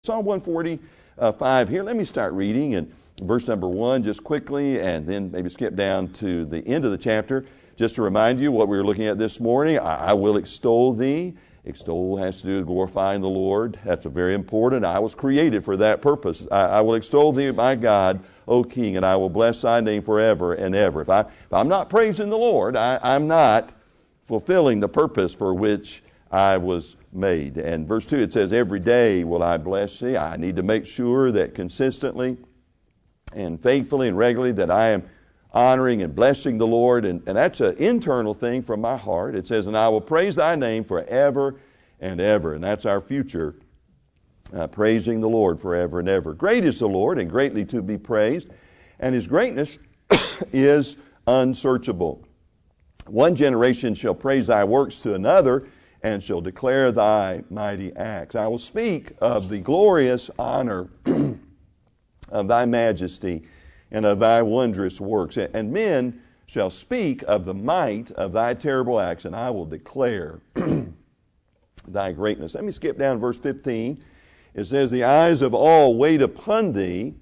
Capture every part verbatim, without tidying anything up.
Psalm one forty-five here. Let me start reading in verse number one just quickly, and then maybe skip down to the end of the chapter. Just to remind you what we were looking at this morning, I, I will extol thee. Extol has to do with glorifying the Lord. That's a very important. I was created for that purpose. I, I will extol thee, my God, O King, and I will bless thy name forever and ever. If, I, if I'm not praising the Lord, I, I'm not fulfilling the purpose for which I was made. And verse two, it says, every day will I bless thee. I need to make sure that consistently and faithfully and regularly that I am honoring and blessing the Lord. And, and that's an internal thing from my heart. It says, and I will praise thy name forever and ever. And that's our future, uh, praising the Lord forever and ever. Great is the Lord and greatly to be praised. And his greatness is unsearchable. One generation shall praise thy works to another, and shall declare thy mighty acts. I will speak of the glorious honor of thy majesty and of thy wondrous works. And men shall speak of the might of thy terrible acts, and I will declare thy greatness. Let me skip down to verse fifteen. It says, the eyes of all wait upon thee,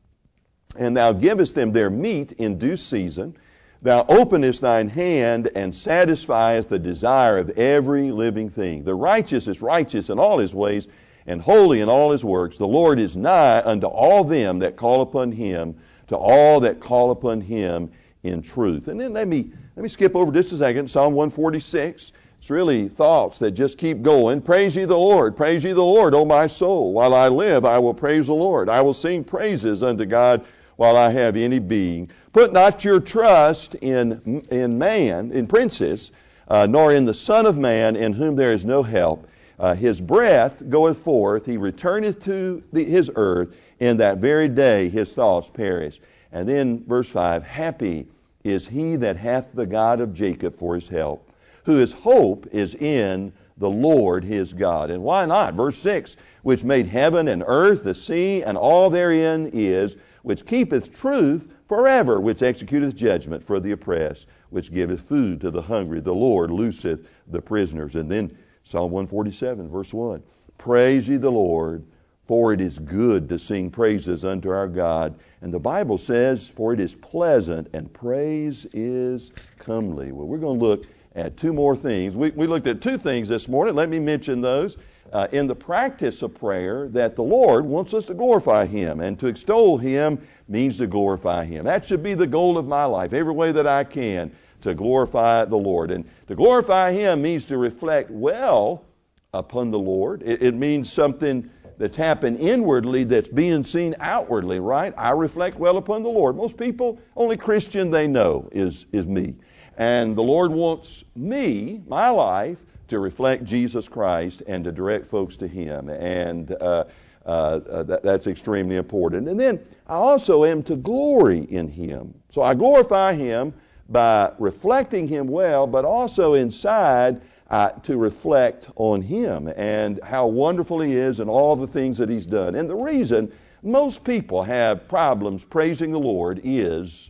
and thou givest them their meat in due season. Thou openest thine hand and satisfiest the desire of every living thing. The righteous is righteous in all his ways and holy in all his works. The Lord is nigh unto all them that call upon him, to all that call upon him in truth. And then let me let me skip over just a second. Psalm one forty-six. It's really thoughts that just keep going. Praise ye the Lord. Praise ye the Lord, O my soul. While I live, I will praise the Lord. I will sing praises unto God while I have any being. Put not your trust in, in man, in princes, uh, nor in the Son of Man, in whom there is no help. Uh, his breath goeth forth, he returneth to the, his earth. In that very day his thoughts perish. And then verse five, happy is he that hath the God of Jacob for his help, whose hope is in the Lord his God. And why not? Verse six, which made heaven and earth, the sea, and all therein is, which keepeth truth forever, which executeth judgment for the oppressed, which giveth food to the hungry. The Lord looseth the prisoners. And then Psalm one forty-seven, verse one, praise ye the Lord, for it is good to sing praises unto our God. And the Bible says, for it is pleasant, and praise is comely. Well, we're going to look at two more things. We, we looked at two things this morning. Let me mention those. Uh, in the practice of prayer, that the Lord wants us to glorify him, and to extol him means to glorify him. That should be the goal of my life, every way that I can, to glorify the Lord. And to glorify him means to reflect well upon the Lord. It, it means something that's happened inwardly that's being seen outwardly, right? I reflect well upon the Lord. Most people, only Christian they know is, is me. And the Lord wants me, my life, to reflect Jesus Christ and to direct folks to him. And uh, uh, that, that's extremely important. And then I also am to glory in him. So I glorify him by reflecting him well, but also inside uh, to reflect on him and how wonderful he is and all the things that he's done. And the reason most people have problems praising the Lord is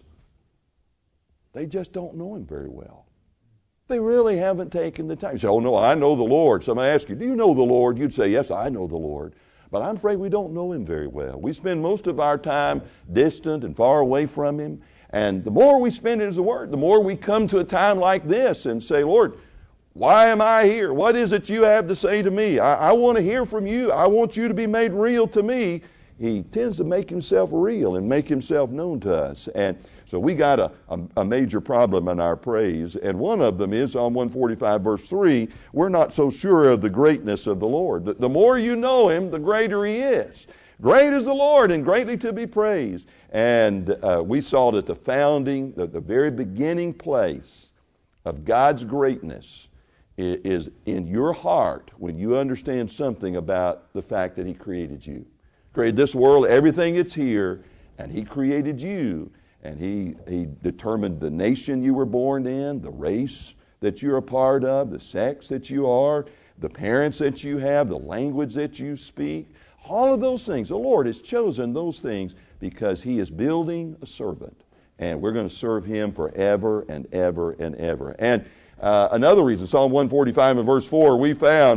they just don't know him very well. They really haven't taken the time. You say, oh no, I know the Lord. Somebody asks you, do you know the Lord? You'd say, yes, I know the Lord. But I'm afraid we don't know him very well. We spend most of our time distant and far away from him. And the more we spend in his word, the more we come to a time like this and say, Lord, why am I here? What is it you have to say to me? I, I want to hear from you. I want you to be made real to me. He tends to make himself real and make himself known to us. And so we got a, a, a major problem in our praise. And one of them is Psalm one forty-five verse three, we're not so sure of the greatness of the Lord. The, the more you know him, the greater he is. Great is the Lord and greatly to be praised. And uh, we saw that the founding, the, the very beginning place of God's greatness is, is in your heart when you understand something about the fact that he created you. Created this world, everything that's here, and he created you. And he, he determined the nation you were born in, the race that you're a part of, the sex that you are, the parents that you have, the language that you speak. All of those things. The Lord has chosen those things because he is building a servant. And we're going to serve him forever and ever and ever. And uh, another reason, Psalm one forty-five and verse four, we found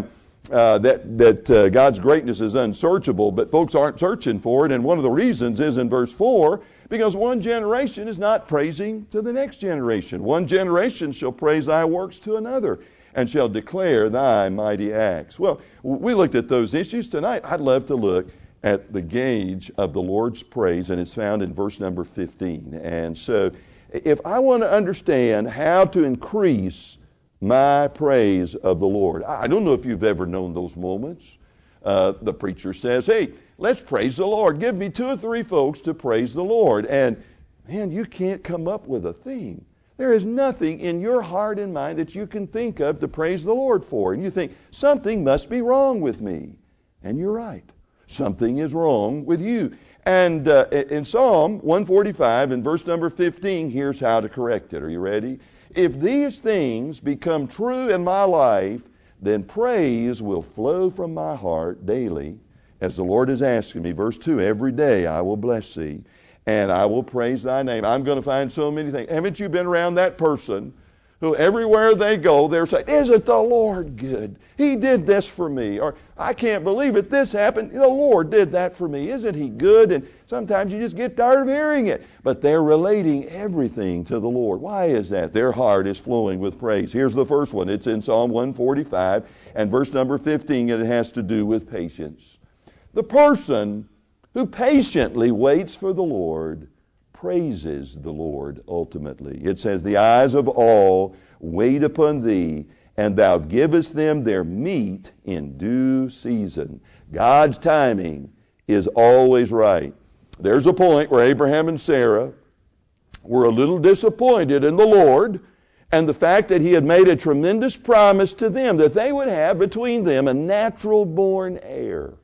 uh, that, that uh, God's greatness is unsearchable, but folks aren't searching for it. And one of the reasons is in verse four, because one generation is not praising to the next generation. One generation shall praise thy works to another, and shall declare thy mighty acts. Well, we looked at those issues tonight. I'd love to look at the gauge of the Lord's praise, and it's found in verse number fifteen. And so, if I want to understand how to increase my praise of the Lord, I don't know if you've ever known those moments. Uh, the preacher says, hey, let's praise the Lord. Give me two or three folks to praise the Lord. And man, you can't come up with a theme. There is nothing in your heart and mind that you can think of to praise the Lord for. And you think, something must be wrong with me. And you're right. Something is wrong with you. And uh, in Psalm one forty-five, in verse number fifteen, here's how to correct it. Are you ready? If these things become true in my life, then praise will flow from my heart daily, as the Lord is asking me. Verse two, every day I will bless thee, and I will praise thy name. I'm going to find so many things. Haven't you been around that person who everywhere they go, they're saying, isn't the Lord good? He did this for me. Or, I can't believe it, this happened. The Lord did that for me. Isn't He good? And sometimes you just get tired of hearing it. But they're relating everything to the Lord. Why is that? Their heart is flowing with praise. Here's the first one. It's in Psalm one forty-five and verse number fifteen, and it has to do with patience. The person who patiently waits for the Lord praises the Lord ultimately. It says, the eyes of all wait upon thee, and thou givest them their meat in due season. God's timing is always right. There's a point where Abraham and Sarah were a little disappointed in the Lord and the fact that He had made a tremendous promise to them that they would have between them a natural-born heir.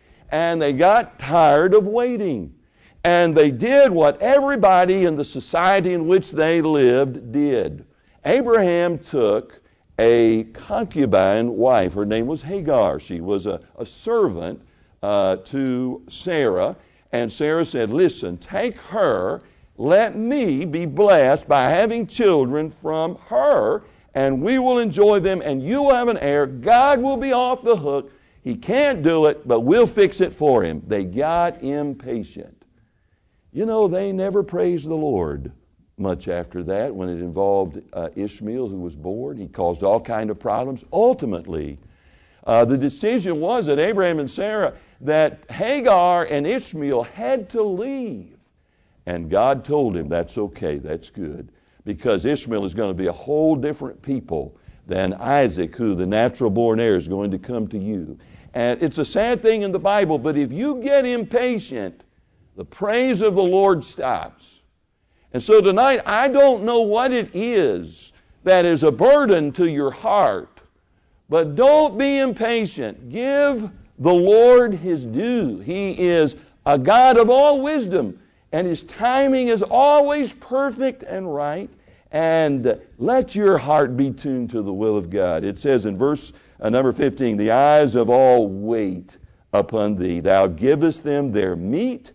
And they got tired of waiting. And they did what everybody in the society in which they lived did. Abraham took a concubine wife. Her name was Hagar. She was a, a servant uh, to Sarah. And Sarah said, listen, take her. Let me be blessed by having children from her, and we will enjoy them, and you will have an heir. God will be off the hook. He can't do it, but we'll fix it for him. They got impatient. You know, they never praised the Lord much after that when it involved uh, Ishmael, who was born. He caused all kinds of problems. Ultimately, uh, the decision was that Abraham and Sarah, that Hagar and Ishmael had to leave. And God told him, that's okay, that's good, because Ishmael is going to be a whole different people than Isaac, who the natural-born heir is going to come to you. And it's a sad thing in the Bible, but if you get impatient, the praise of the Lord stops. And so tonight, I don't know what it is that is a burden to your heart, but don't be impatient. Give the Lord His due. He is a God of all wisdom, and His timing is always perfect and right. And let your heart be tuned to the will of God. It says in verse uh, number fifteen, the eyes of all wait upon thee. Thou givest them their meat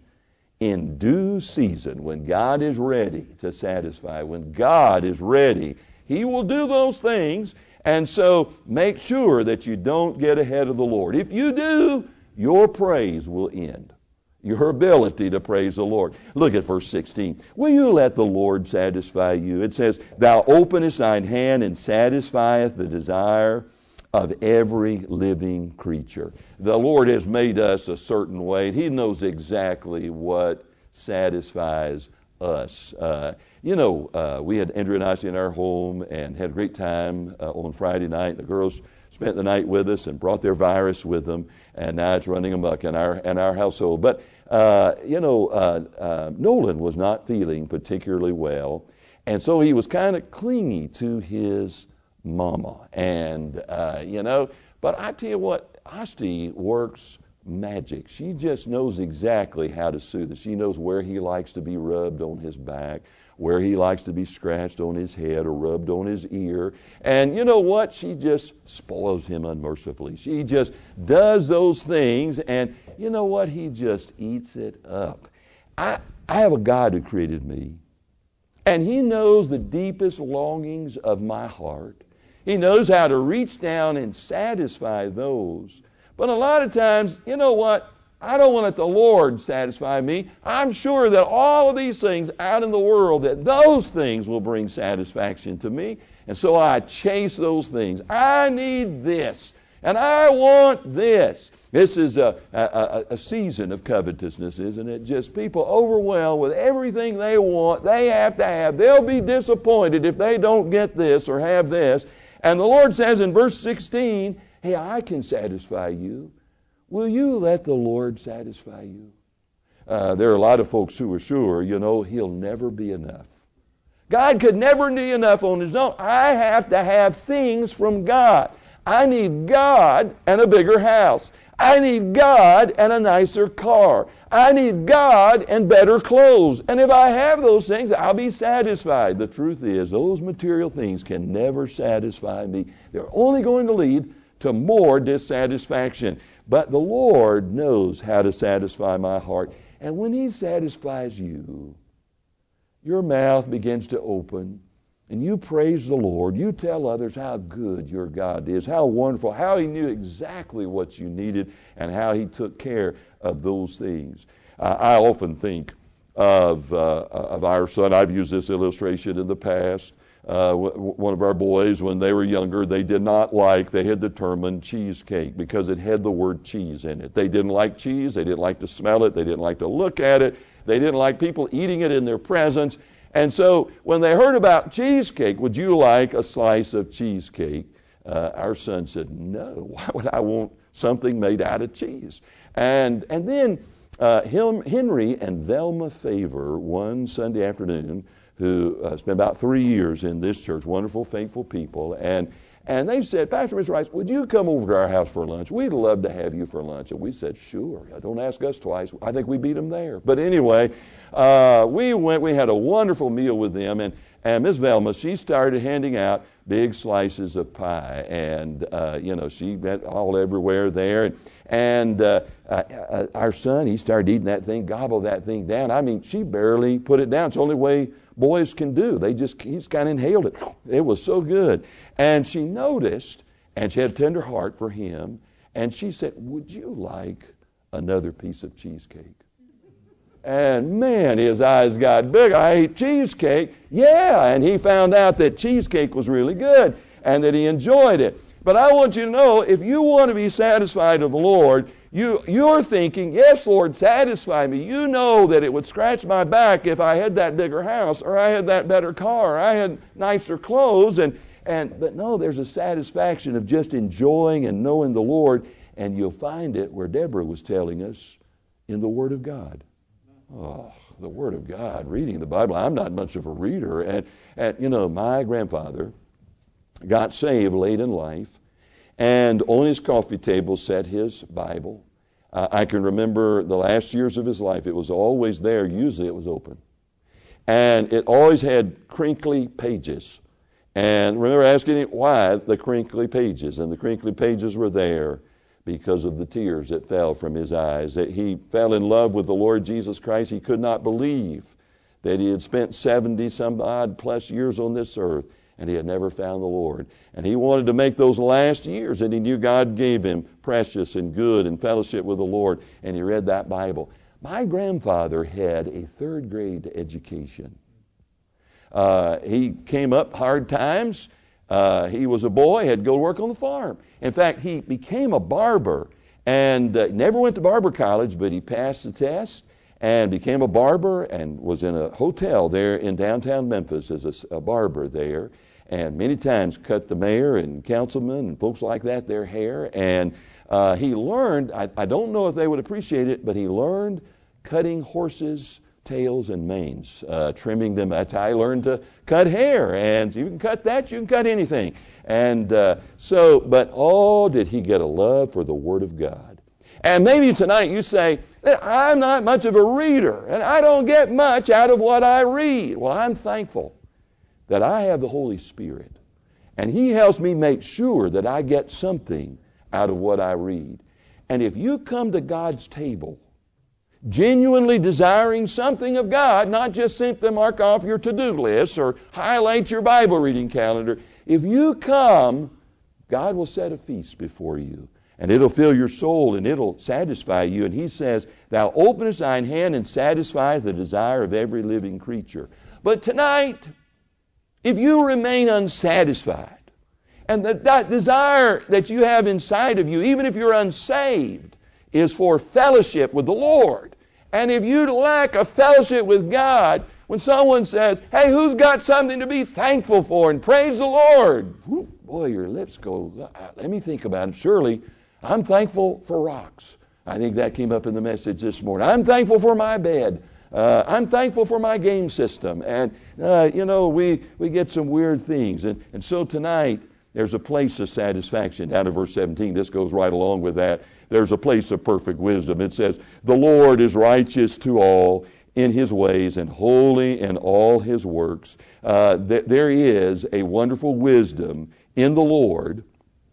in due season. When God is ready to satisfy, when God is ready, He will do those things. And so make sure that you don't get ahead of the Lord. If you do, your praise will end. Your ability to praise the Lord. Look at verse sixteen. Will you let the Lord satisfy you? It says, thou openest thine hand and satisfieth the desire of every living creature. The Lord has made us a certain way. He knows exactly what satisfies us. Uh, you know, uh, we had Andrew and I in our home and had a great time uh, on Friday night. The girls spent the night with us and brought their virus with them, and now it's running amok in our in our household. But uh, you know, uh, uh, Nolan was not feeling particularly well, and so he was kind of clingy to his mama. And uh, you know, but I tell you what, Asti works magic. She just knows exactly how to soothe us. She knows where he likes to be rubbed on his back, where he likes to be scratched on his head or rubbed on his ear. And you know what? She just spoils him unmercifully. She just does those things, and you know what? He just eats it up. I, I have a God who created me, and He knows the deepest longings of my heart. He knows how to reach down and satisfy those. But a lot of times, you know what? I don't want to let the Lord satisfy me. I'm sure that all of these things out in the world, that those things will bring satisfaction to me. And so I chase those things. I need this, and I want this. This is a, a, a season of covetousness, isn't it? Just people overwhelmed with everything they want, they have to have. They'll be disappointed if they don't get this or have this. And the Lord says in verse sixteen, hey, I can satisfy you. Will you let the Lord satisfy you? Uh, there are a lot of folks who are sure, you know, He'll never be enough. God could never be enough on His own. I have to have things from God. I need God and a bigger house. I need God and a nicer car. I need God and better clothes. And if I have those things, I'll be satisfied. The truth is, those material things can never satisfy me. They're only going to lead to more dissatisfaction. But the Lord knows how to satisfy my heart. And when He satisfies you, your mouth begins to open, and you praise the Lord. You tell others how good your God is, how wonderful, how He knew exactly what you needed, and how He took care of those things. Uh, I often think of, uh, of our son. I've used this illustration in the past. Uh, w- one of our boys, when they were younger, they did not like, they had determined cheesecake because it had the word cheese in it. They didn't like cheese. They didn't like to smell it. They didn't like to look at it. They didn't like people eating it in their presence. And so when they heard about cheesecake, would you like a slice of cheesecake? Uh, our son said, no, why would I want something made out of cheese? And, and then uh, him, Henry and Velma Favor, one Sunday afternoon, who uh, spent about three years in this church, wonderful, faithful people. And and they said, Pastor Mister Rice, would you come over to our house for lunch? We'd love to have you for lunch. And we said, sure. Don't ask us twice. I think we beat them there. But anyway, uh, we went. We had a wonderful meal with them. And, and Miss Velma, she started handing out big slices of pie. And, uh, you know, she went all everywhere there. And, and uh, uh, our son, he started eating that thing, gobbled that thing down. I mean, she barely put it down. It's the only way boys can do. They just, he's kind of inhaled it. It was so good. And she noticed, and she had a tender heart for him, and she said, would you like another piece of cheesecake? And man, his eyes got big. I ate cheesecake. Yeah, and he found out that cheesecake was really good and that he enjoyed it. But I want you to know, if you want to be satisfied of the Lord, You, you're thinking, yes, Lord, satisfy me. You know that it would scratch my back if I had that bigger house, or I had that better car, or I had nicer clothes. And, and but no, there's a satisfaction of just enjoying and knowing the Lord. And you'll find it where Deborah was telling us in the Word of God. Oh, the Word of God, reading the Bible. I'm not much of a reader. And, and you know, my grandfather got saved late in life. And on his coffee table sat his Bible. Uh, I can remember the last years of his life, it was always there. Usually it was open. And it always had crinkly pages. And I remember asking him why the crinkly pages. And the crinkly pages were there because of the tears that fell from his eyes. That he fell in love with the Lord Jesus Christ. He could not believe that he had spent seventy some odd plus years on this earth, and he had never found the Lord. And he wanted to make those last years, and he knew God gave him precious and good and fellowship with the Lord, and he read that Bible. My grandfather had a third grade education. Uh, he came up hard times. Uh, he was a boy, had to go to work on the farm. In fact, he became a barber, and uh, never went to barber college, but he passed the test and became a barber and was in a hotel there in downtown Memphis as a, a barber there, and many times cut the mayor and councilmen and folks like that their hair. And uh, he learned, I, I don't know if they would appreciate it, but he learned cutting horses' tails and manes, uh, trimming them. That's how I learned to cut hair. And you can cut that, you can cut anything. And uh, so, but oh, did he get a love for the Word of God. And maybe tonight you say, I'm not much of a reader, and I don't get much out of what I read. Well, I'm thankful that I have the Holy Spirit, and He helps me make sure that I get something out of what I read. And if you come to God's table genuinely desiring something of God, not just simply mark off your to-do list or highlight your Bible reading calendar, If you come, God will set a feast before you, and it'll fill your soul, and it'll satisfy you. And he says, thou openest thine hand and satisfies the desire of every living creature. But tonight, if you remain unsatisfied, and that, that desire that you have inside of you, even if you're unsaved, is for fellowship with the Lord. And if you lack a fellowship with God, when someone says, hey, who's got something to be thankful for? And praise the Lord. Whew, boy, your lips go, let me think about it. Surely, I'm thankful for rocks. I think that came up in the message this morning. I'm thankful for my bed. Uh, I'm thankful for my game system. And, uh, you know, we, we get some weird things. And, and so tonight, there's a place of satisfaction. Down to verse seventeen, this goes right along with that. There's a place of perfect wisdom. It says, the Lord is righteous to all in his ways and holy in all his works. Uh, th- there is a wonderful wisdom in the Lord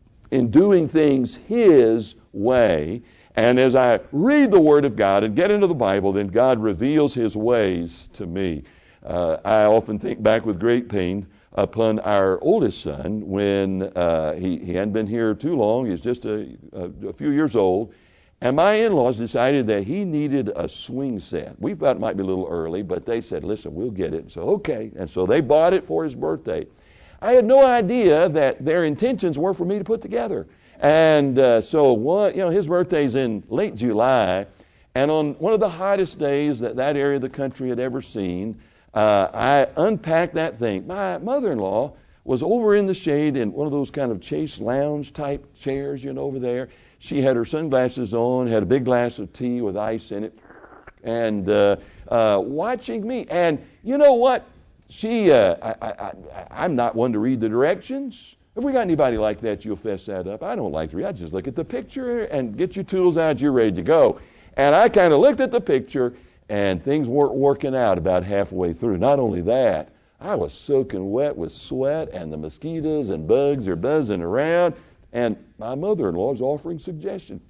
in doing things his way. And as I read the Word of God and get into the Bible, then God reveals his ways to me. Uh, I often think back with great pain upon our oldest son when uh, he, he hadn't been here too long. He's just a, a, a few years old. And my in-laws decided that he needed a swing set. We thought it might be a little early, but they said, listen, we'll get it. So, okay. And so they bought it for his birthday. I had no idea that their intentions were for me to put together. And uh, so, one, you know, his birthday's in late July. And on one of the hottest days that that area of the country had ever seen, uh, I unpacked that thing. My mother-in-law was over in the shade in one of those kind of Chase lounge type chairs, you know, over there. She had her sunglasses on, had a big glass of tea with ice in it, and uh, uh, watching me. And you know what? She, uh, I, I, I, I'm not one to read the directions. If we got anybody like that, you'll fess that up. I don't like to read. I just look at the picture and get your tools out. You're ready to go. And I kind of looked at the picture, and things weren't working out about halfway through. Not only that, I was soaking wet with sweat, and the mosquitoes and bugs are buzzing around. And my mother-in-law is offering suggestions.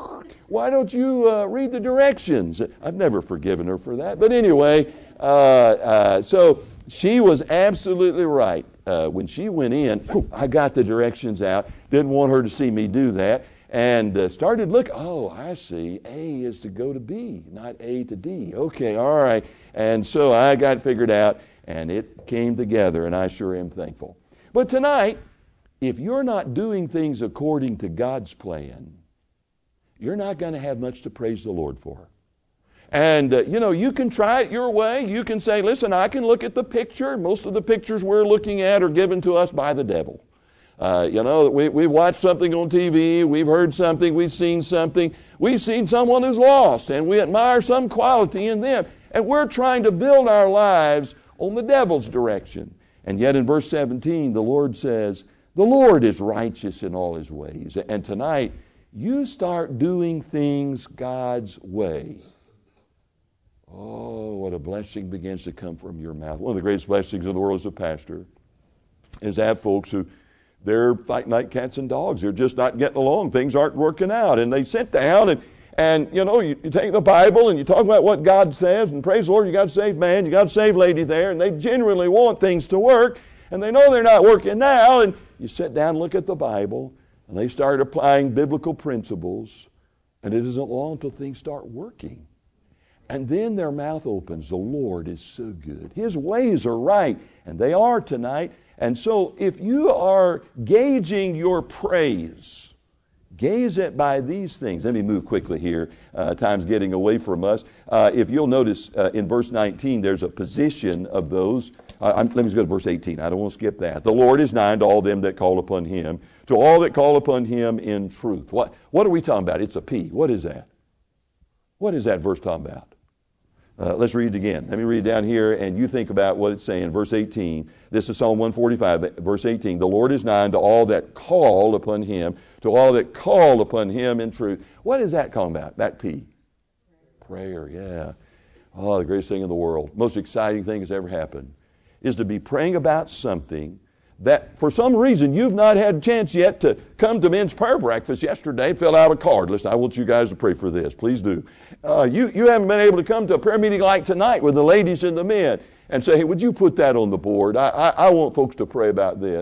Why don't you uh, read the directions? I've never forgiven her for that. But anyway, uh, uh, so she was absolutely right. Uh, when she went in, I got the directions out. Didn't want her to see me do that. And uh, started looking. Oh, I see. A is to go to B, not A to D. Okay, all right. And so I got it figured out, and it came together, and I sure am thankful. But tonight, if you're not doing things according to God's plan, you're not going to have much to praise the Lord for. And, uh, you know, you can try it your way. You can say, listen, I can look at the picture. Most of the pictures we're looking at are given to us by the devil. Uh, you know, we, we've watched something on T V. We've heard something. We've seen something. We've seen someone who's lost, and we admire some quality in them. And we're trying to build our lives on the devil's direction. And yet in verse seventeen, the Lord says, the Lord is righteous in all his ways. And tonight, you start doing things God's way. Oh, what a blessing begins to come from your mouth. One of the greatest blessings in the world as a pastor is to have folks who, they're fighting like cats and dogs. They're just not getting along. Things aren't working out. And they sit down and, and you know, you, you take the Bible and you talk about what God says, and praise the Lord, you got a saved man, you got a saved lady there, and they genuinely want things to work, and they know they're not working now, and you sit down and look at the Bible, and they start applying biblical principles, and it isn't long until things start working. And then their mouth opens. The Lord is so good. His ways are right, and they are tonight. And so if you are gauging your praise, gaze it by these things. Let me move quickly here. Uh, time's getting away from us. Uh, if you'll notice uh, in verse nineteen, there's a position of those. Uh, I'm, let me just go to verse eighteen. I don't want to skip that. The Lord is nigh to all them that call upon him, to all that call upon him in truth. What, what are we talking about? It's a P. What is that? What is that verse talking about? Uh, let's read it again. Let me read it down here, and you think about what it's saying. Verse eighteen. This is Psalm one forty-five, verse eighteen. The Lord is nigh to all that call upon him, to all that call upon him in truth. What is that calling about? That P. Prayer, yeah. Oh, the greatest thing in the world. Most exciting thing that's ever happened is to be praying about something that for some reason you've not had a chance yet to come to men's prayer breakfast yesterday, fill out a card. Listen, I want you guys to pray for this. Please do. Uh, you, you haven't been able to come to a prayer meeting like tonight with the ladies and the men and say, hey, would you put that on the board? I, I, I want folks to pray about this.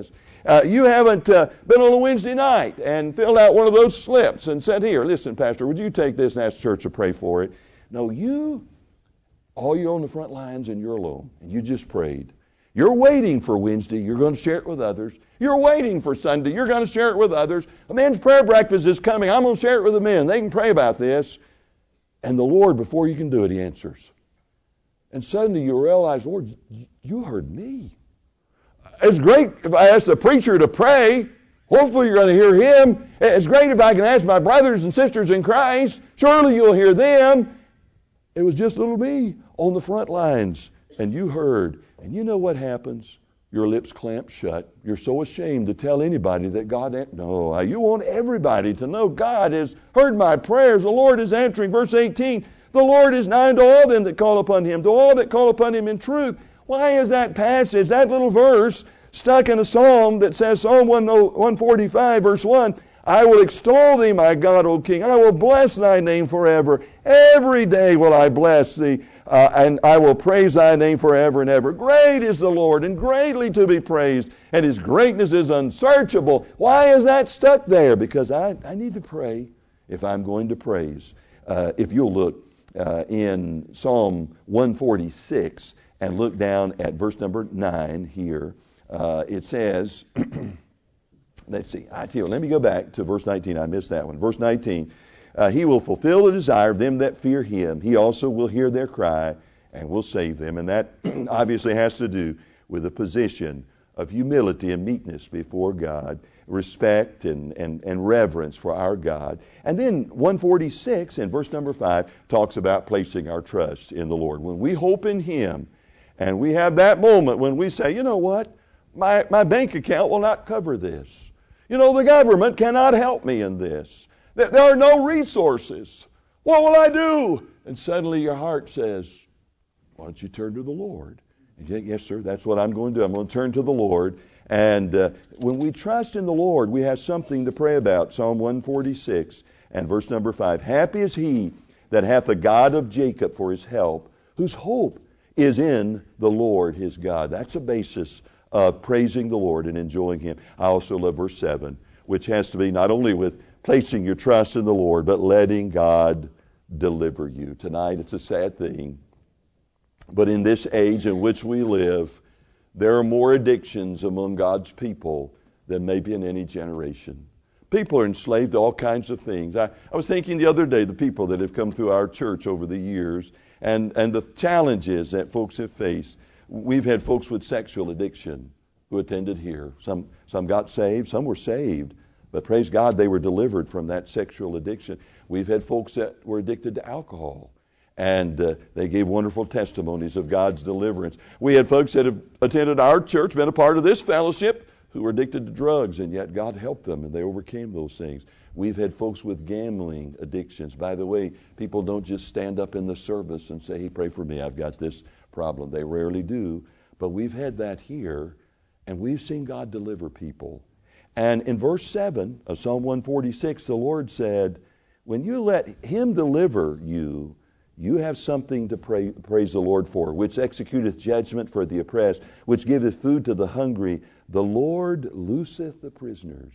Uh, you haven't uh, been on a Wednesday night and filled out one of those slips and said, here, listen, Pastor, would you take this and ask the church to pray for it? No, you, all you're on the front lines and you're alone, and you just prayed. You're waiting for Wednesday. You're going to share it with others. You're waiting for Sunday. You're going to share it with others. A men's prayer breakfast is coming. I'm going to share it with the men. They can pray about this. And the Lord, before you can do it, He answers. And suddenly you realize, Lord, you heard me. It's great if I ask the preacher to pray. Hopefully you're going to hear him. It's great if I can ask my brothers and sisters in Christ. Surely you'll hear them. It was just little me on the front lines. And you heard. And you know what happens? Your lips clamp shut. You're so ashamed to tell anybody that God... No, you want everybody to know God has heard my prayers. The Lord is answering. Verse eighteen, the Lord is nigh to all them that call upon Him, to all that call upon Him in truth. Why is that passage, that little verse, stuck in a psalm that says, Psalm one forty-five, verse one, I will extol Thee, my God, O King. I will bless Thy name forever. Every day will I bless Thee, uh, and I will praise Thy name forever and ever. Great is the Lord, and greatly to be praised, and His greatness is unsearchable. Why is that stuck there? Because I, I need to pray if I'm going to praise. Uh, if you'll look uh, in Psalm one forty-six and look down at verse number nine here, uh, it says... Let's see. I tell you, let me go back to verse nineteen. I missed that one. Verse nineteen. Uh, he will fulfill the desire of them that fear Him. He also will hear their cry and will save them. And that obviously has to do with a position of humility and meekness before God, respect and, and, and reverence for our God. And then one forty-six in verse number five talks about placing our trust in the Lord. When we hope in Him and we have that moment when we say, you know what, my, my bank account will not cover this. You know, the government cannot help me in this. There are no resources. What will I do? And suddenly your heart says, why don't you turn to the Lord? And you think, yes, sir, that's what I'm going to do. I'm going to turn to the Lord. And uh, when we trust in the Lord, we have something to pray about. Psalm one forty-six and verse number five. Happy is he that hath the God of Jacob for his help, whose hope is in the Lord his God. That's a basis of praising the Lord and enjoying Him. I also love verse seven, which has to be not only with placing your trust in the Lord, but letting God deliver you. Tonight, it's a sad thing, but in this age in which we live, there are more addictions among God's people than maybe in any generation. People are enslaved to all kinds of things. I, I was thinking the other day, the people that have come through our church over the years, and, and the challenges that folks have faced. We've had folks with sexual addiction who attended here. Some, some got saved, some were saved, but praise God, they were delivered from that sexual addiction. We've had folks that were addicted to alcohol, and uh, they gave wonderful testimonies of God's deliverance. We had folks that have attended our church, been a part of this fellowship, who were addicted to drugs, and yet God helped them, and they overcame those things. We've had folks with gambling addictions. By the way, people don't just stand up in the service and say, hey, pray for me, I've got this problem. They rarely do, but we've had that here, and we've seen God deliver people. And in verse seven of Psalm one forty-six, the Lord said, when you let Him deliver you, you have something to pray, praise the Lord for, which executeth judgment for the oppressed, which giveth food to the hungry. The Lord looseth the prisoners.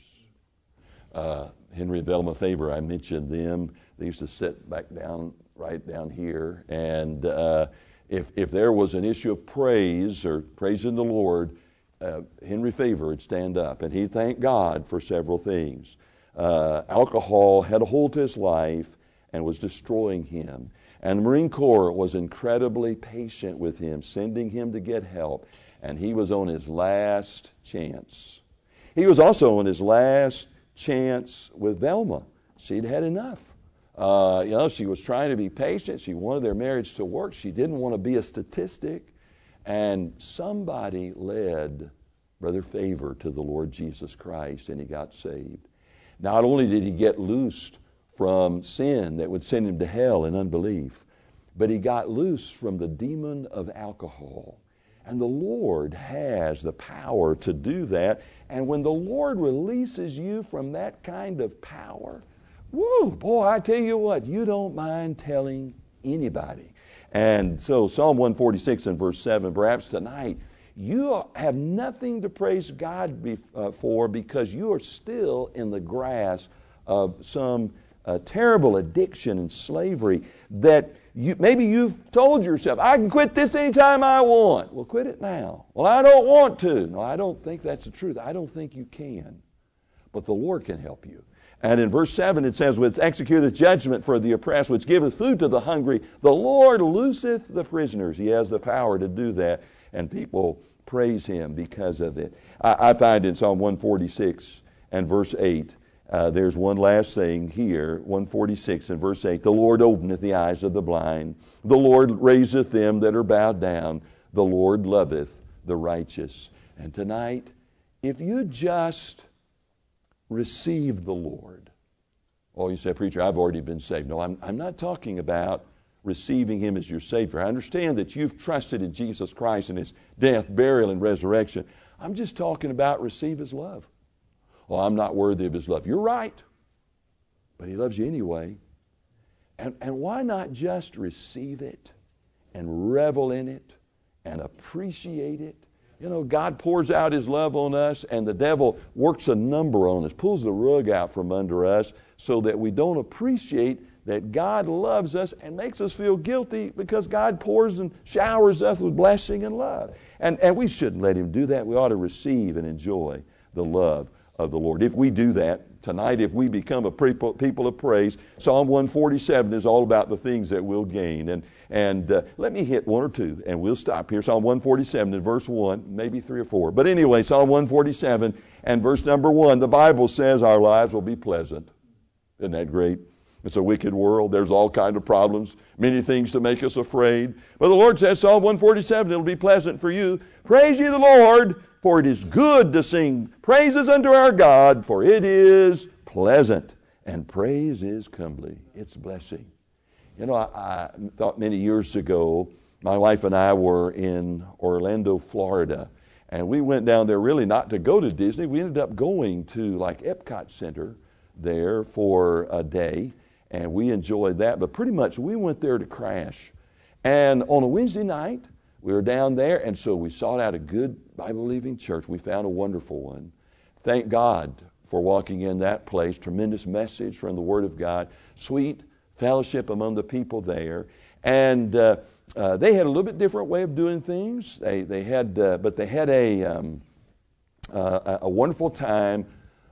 Uh, Henry and Velma Faber, I mentioned them. They used to sit back down, right down here, and uh, If if there was an issue of praise or praising the Lord, uh, Henry Faber would stand up and he'd thank God for several things. Uh, alcohol had a hold to his life and was destroying him. And the Marine Corps was incredibly patient with him, sending him to get help. And he was on his last chance. He was also on his last chance with Velma. She'd had enough. Uh, you know, she was trying to be patient. She wanted their marriage to work. She didn't want to be a statistic. And somebody led Brother Faber to the Lord Jesus Christ, and he got saved. Not only did he get loosed from sin that would send him to hell in unbelief, but he got loose from the demon of alcohol. And the Lord has the power to do that. And when the Lord releases you from that kind of power, woo, boy, I tell you what, you don't mind telling anybody. And so Psalm one forty-six and verse seven, perhaps tonight you have nothing to praise God be, uh, for because you are still in the grasp of some uh, terrible addiction and slavery that you, maybe you've told yourself, I can quit this anytime I want. Well, quit it now. Well, I don't want to. No, I don't think that's the truth. I don't think you can. But the Lord can help you. And in verse seven it says, which executeth judgment for the oppressed, which giveth food to the hungry, the Lord looseth the prisoners. He has the power to do that, and people praise Him because of it. I, I find in Psalm one forty-six and verse eight, uh, there's one last thing here, one forty-six and verse eight, the Lord openeth the eyes of the blind, the Lord raiseth them that are bowed down, the Lord loveth the righteous. And tonight, if you just receive the Lord. Oh, you say, preacher, I've already been saved. No, I'm, I'm not talking about receiving Him as your Savior. I understand that you've trusted in Jesus Christ and His death, burial, and resurrection. I'm just talking about receive His love. Oh, I'm not worthy of His love. You're right. But He loves you anyway. And, and why not just receive it and revel in it and appreciate it? You know, God pours out His love on us, and the devil works a number on us, pulls the rug out from under us so that we don't appreciate that God loves us and makes us feel guilty because God pours and showers us with blessing and love. And, and we shouldn't let Him do that. We ought to receive and enjoy the love of the Lord. If we do that tonight, if we become a people, people of praise, Psalm one forty-seven is all about the things that we'll gain. And, and uh, let me hit one or two, and we'll stop here. Psalm one forty-seven in verse one, maybe three or four. But anyway, Psalm one forty-seven and verse number one, the Bible says our lives will be pleasant. Isn't that great? It's a wicked world. There's all kinds of problems, many things to make us afraid. But the Lord says, Psalm one forty-seven, it'll be pleasant for you. Praise ye the Lord, for it is good to sing praises unto our God, for it is pleasant, and praise is comely. It's a blessing. You know, I, I thought many years ago, my wife and I were in Orlando, Florida, and we went down there really not to go to Disney. We ended up going to like Epcot Center there for a day, and we enjoyed that. But pretty much we went there to crash. And on a Wednesday night, we were down there, and so we sought out a good Bible-believing church. We found a wonderful one. Thank God for walking in that place. Tremendous message from the Word of God. Sweet fellowship among the people there. And uh, uh, they had a little bit different way of doing things. They they had, uh, but they had a um, uh, a wonderful time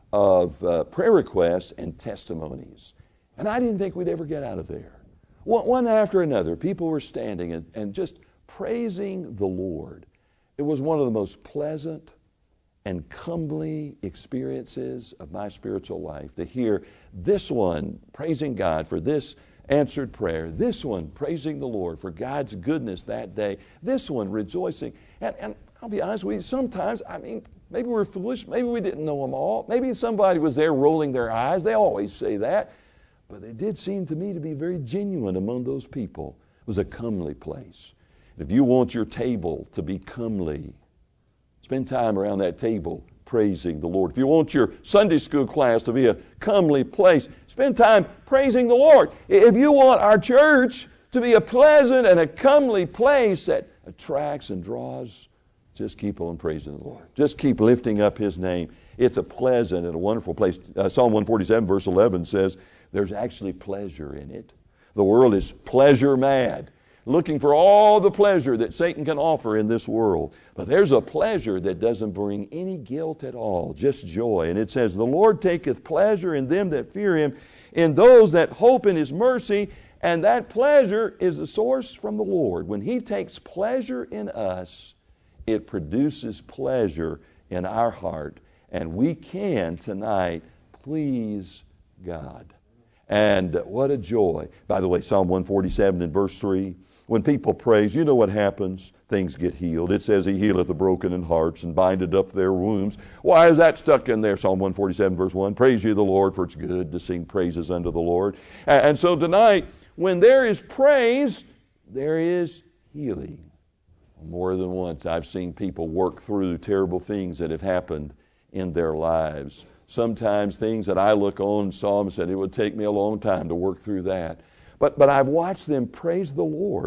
of uh, prayer requests and testimonies. And I didn't think we'd ever get out of there. One, one after another, people were standing and, and just praising the Lord. It was one of the most pleasant and comely experiences of my spiritual life to hear this one praising God for this answered prayer, this one praising the Lord for God's goodness that day, this one rejoicing. And, and I'll be honest with you, sometimes, I mean, maybe we're foolish, maybe we didn't know them all, maybe somebody was there rolling their eyes, they always say that, but it did seem to me to be very genuine among those people. It was a comely place. If you want your table to be comely, spend time around that table praising the Lord. If you want your Sunday school class to be a comely place, spend time praising the Lord. If you want our church to be a pleasant and a comely place that attracts and draws, just keep on praising the Lord. Just keep lifting up His name. It's a pleasant and a wonderful place. Uh, Psalm one forty-seven verse eleven says there's actually pleasure in it. The world is pleasure mad, looking for all the pleasure that Satan can offer in this world. But there's a pleasure that doesn't bring any guilt at all, just joy. And it says, the Lord taketh pleasure in them that fear Him, in those that hope in His mercy, and that pleasure is the source from the Lord. When He takes pleasure in us, it produces pleasure in our heart, and we can tonight please God. And what a joy. By the way, Psalm one forty-seven in verse three, when people praise, you know what happens? Things get healed. It says He healeth the broken in hearts and bindeth up their wounds. Why is that stuck in there? Psalm one forty-seven verse one, praise ye the Lord, for it's good to sing praises unto the Lord. And so tonight, when there is praise, there is healing. More than once, I've seen people work through terrible things that have happened in their lives. Sometimes things that I look on and saw and said, it would take me a long time to work through that. But, but I've watched them praise the Lord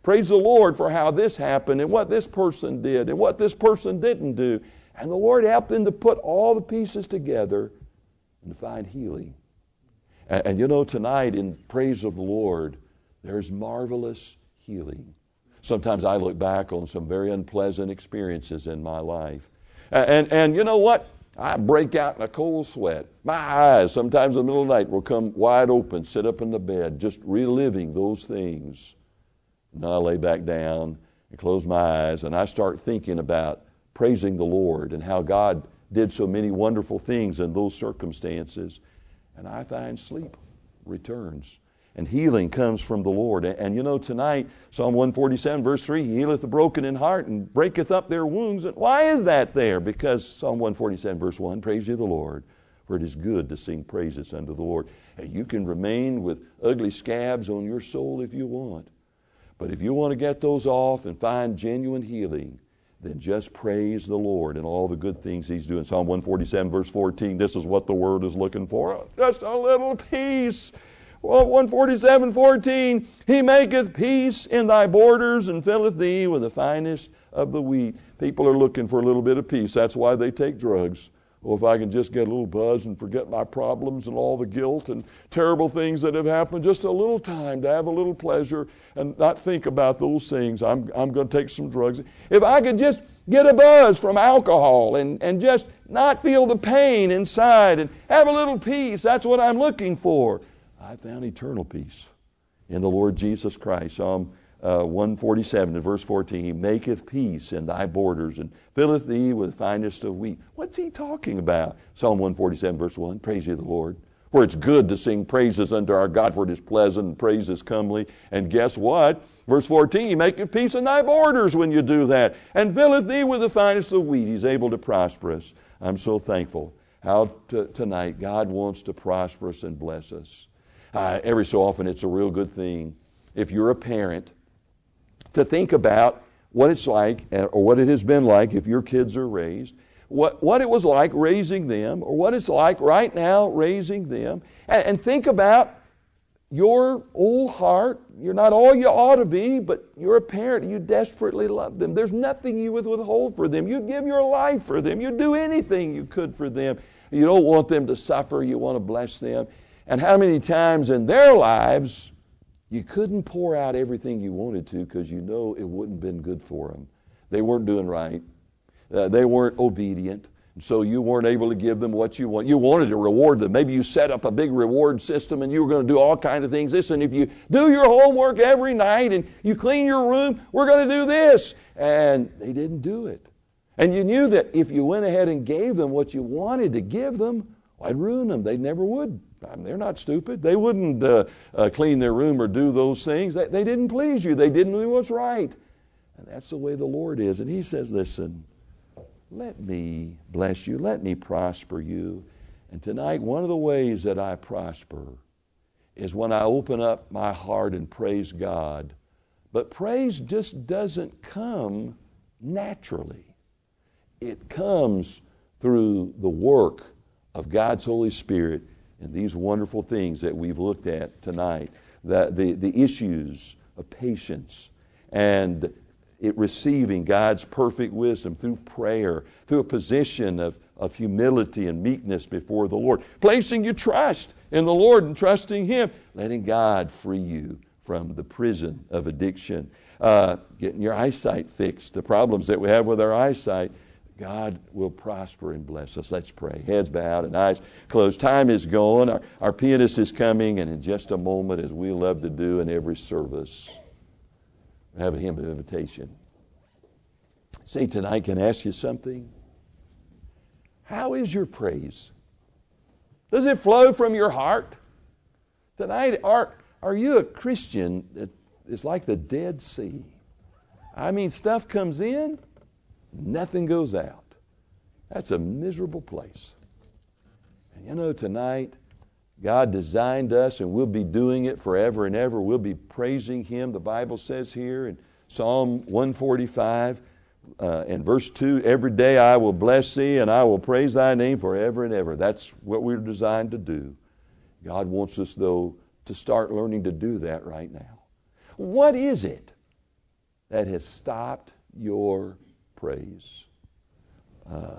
Praise the Lord for how this happened and what this person did and what this person didn't do. And the Lord helped them to put all the pieces together and to find healing. And, and you know, tonight in praise of the Lord, there's marvelous healing. Sometimes I look back on some very unpleasant experiences in my life. And, and, and you know what? I break out in a cold sweat. My eyes, sometimes in the middle of the night, will come wide open, sit up in the bed, just reliving those things. And then I lay back down and close my eyes, and I start thinking about praising the Lord and how God did so many wonderful things in those circumstances. And I find sleep returns. And healing comes from the Lord. And, and you know, tonight, Psalm one forty-seven, verse three, He healeth the broken in heart and breaketh up their wounds. And why is that there? Because Psalm one forty-seven, verse one, praise ye the Lord, for it is good to sing praises unto the Lord. And you can remain with ugly scabs on your soul if you want. But if you want to get those off and find genuine healing, then just praise the Lord and all the good things He's doing. Psalm one forty-seven, verse fourteen, this is what the Word is looking for. Just a little peace. Well, one forty-seven, fourteen, He maketh peace in thy borders and filleth thee with the finest of the wheat. People are looking for a little bit of peace. That's why they take drugs. Well, if I can just get a little buzz and forget my problems and all the guilt and terrible things that have happened, just a little time to have a little pleasure and not think about those things, I'm, I'm going to take some drugs. If I could just get a buzz from alcohol and, and just not feel the pain inside and have a little peace, that's what I'm looking for. I found eternal peace in the Lord Jesus Christ. Psalm uh, one forty-seven and verse fourteen, He maketh peace in thy borders and filleth thee with the finest of wheat. What's He talking about? Psalm one forty-seven, verse one, praise ye the Lord. For it's good to sing praises unto our God, for it is pleasant and praise is comely. And guess what? Verse fourteen, He maketh peace in thy borders when you do that, and filleth thee with the finest of wheat. He's able to prosper us. I'm so thankful how t- tonight God wants to prosper us and bless us. Uh, every so often it's a real good thing, if you're a parent, to think about what it's like, or what it has been like if your kids are raised, what, what it was like raising them, or what it's like right now raising them, and, and think about your old heart. You're not all you ought to be, but you're a parent. You desperately love them. There's nothing you would withhold for them. You'd give your life for them. You'd do anything you could for them. You don't want them to suffer. You want to bless them. And how many times in their lives you couldn't pour out everything you wanted to because you know it wouldn't have been good for them. They weren't doing right. Uh, they weren't obedient. And so you weren't able to give them what you want. You wanted to reward them. Maybe you set up a big reward system and you were going to do all kinds of things. Listen, if you do your homework every night and you clean your room, we're going to do this. And they didn't do it. And you knew that if you went ahead and gave them what you wanted to give them, well, I'd ruin them. They never would. I mean, they're not stupid. They wouldn't uh, uh, clean their room or do those things. They, they didn't please you. They didn't do what's right. And that's the way the Lord is. And He says, listen, let me bless you. Let me prosper you. And tonight, one of the ways that I prosper is when I open up my heart and praise God. But praise just doesn't come naturally. It comes through the work of God's Holy Spirit and these wonderful things that we've looked at tonight, the, the, the issues of patience and it receiving God's perfect wisdom through prayer, through a position of, of humility and meekness before the Lord, placing your trust in the Lord and trusting Him, letting God free you from the prison of addiction, uh, getting your eyesight fixed, the problems that we have with our eyesight. God will prosper and bless us. Let's pray. Heads bowed and eyes closed. Time is gone. Our, our pianist is coming, and in just a moment, as we love to do in every service, we have a hymn of invitation. Say tonight, can I ask you something? How is your praise? Does it flow from your heart? Tonight, are, are you a Christian that is like the Dead Sea? I mean, stuff comes in, nothing goes out. That's a miserable place. And you know, tonight, God designed us, and we'll be doing it forever and ever. We'll be praising Him. The Bible says here in Psalm one forty-five uh, and verse two, every day I will bless Thee and I will praise Thy name forever and ever. That's what we're designed to do. God wants us, though, to start learning to do that right now. What is it that has stopped your praise? Uh,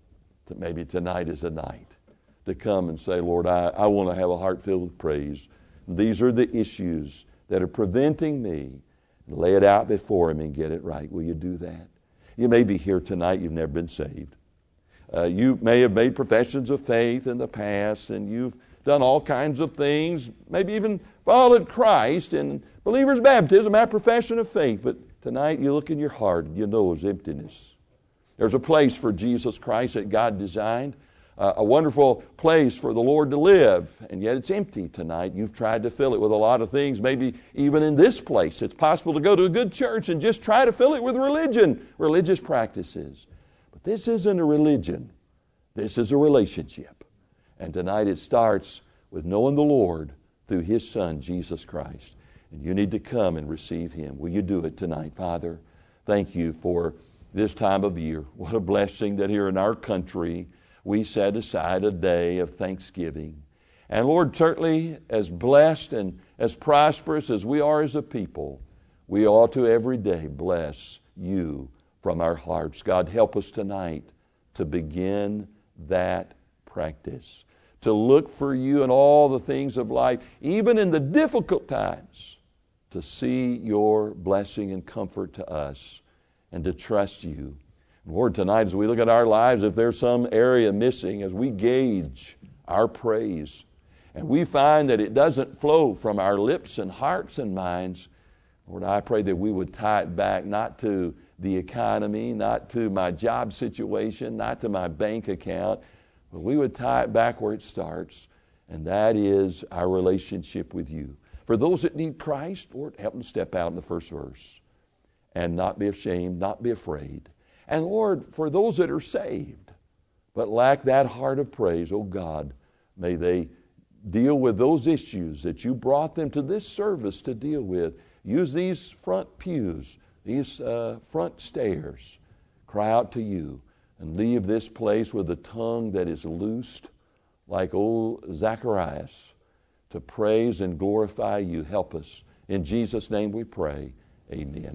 maybe tonight is a night to come and say, Lord, I, I want to have a heart filled with praise. These are the issues that are preventing me. Lay it out before Him and get it right. Will you do that? You may be here tonight, you've never been saved. Uh, you may have made professions of faith in the past, and you've done all kinds of things, maybe even followed Christ in believer's baptism, our profession of faith. But tonight you look in your heart and you know there's emptiness. There's a place for Jesus Christ that God designed, uh, a wonderful place for the Lord to live, and yet it's empty tonight. You've tried to fill it with a lot of things, maybe even in this place. It's possible to go to a good church and just try to fill it with religion, religious practices. But this isn't a religion. This is a relationship. And tonight it starts with knowing the Lord through His Son, Jesus Christ. And you need to come and receive Him. Will you do it tonight, Father? Thank you for this time of year. What a blessing that here in our country we set aside a day of thanksgiving. And Lord, certainly as blessed and as prosperous as we are as a people, we ought to every day bless you from our hearts. God, help us tonight to begin that practice, to look for you in all the things of life, even in the difficult times, to see your blessing and comfort to us and to trust you. Lord, tonight as we look at our lives, if there's some area missing, as we gauge our praise, and we find that it doesn't flow from our lips and hearts and minds, Lord, I pray that we would tie it back not to the economy, not to my job situation, not to my bank account, but we would tie it back where it starts, and that is our relationship with you. For those that need Christ, Lord, help them step out in the first verse and not be ashamed, not be afraid. And Lord, for those that are saved but lack that heart of praise, oh God, may they deal with those issues that you brought them to this service to deal with. Use these front pews, these uh, front stairs. Cry out to you and leave this place with a tongue that is loosed like old Zacharias to praise and glorify you. Help us. In Jesus' name we pray. Amen.